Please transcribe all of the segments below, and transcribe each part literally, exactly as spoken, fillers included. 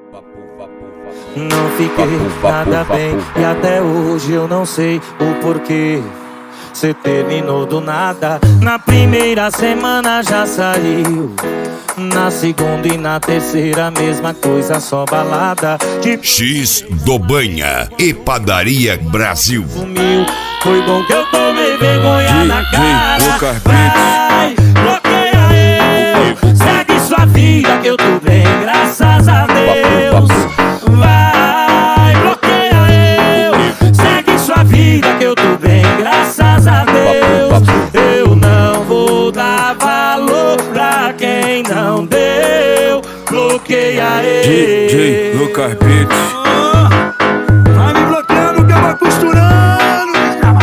Não fiquei nada bem e até hoje eu não sei o porquê. Cê terminou do nada, na primeira semana já saiu, na segunda e na terceira mesma coisa, só balada de X do Banha e Padaria Brasil. Sumiu, foi bom que eu tomei vergonha na cara. Vai, bloqueia eu, segue sua vida que eu tô bem, graças a Deus. Vai, bloqueia eu, segue sua vida que eu tô bem, graças a Deus. Eu não vou dar valor pra quem não deu. Bloqueia eu. D J Lucas Beats. Vai me bloqueando que eu vou costurando.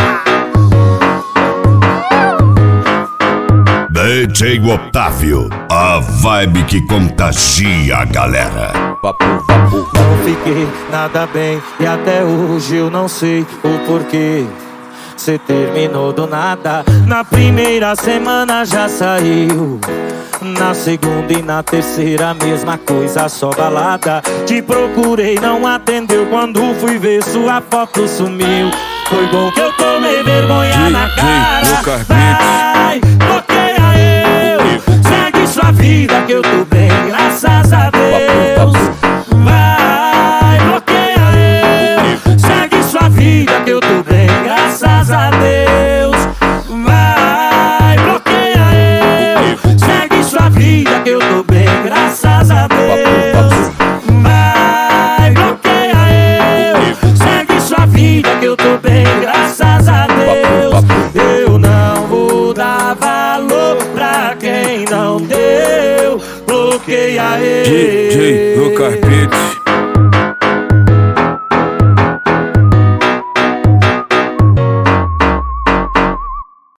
D J Otávio, a vibe que contagia a galera. Não fiquei nada bem e até hoje eu não sei o porquê. Cê terminou do nada, na primeira semana já saiu, na segunda e na terceira mesma coisa, só balada. Te procurei, não atendeu, quando fui ver sua foto sumiu. Foi bom que eu tomei vergonha na cara. Vai, bloqueia eu, segue sua vida que eu tô bem, graças a Deus. Vai, bloqueia eu, segue sua vida que eu tô bem, graças a Deus. Vai, bloqueia eu, segue sua vida que eu tô bem, graças a Deus. Vai, bloqueia eu, segue sua vida que eu tô bem, graças a Deus. Eu não vou dar valor pra quem não deu. Bloqueia eu. D J Lucas Beats.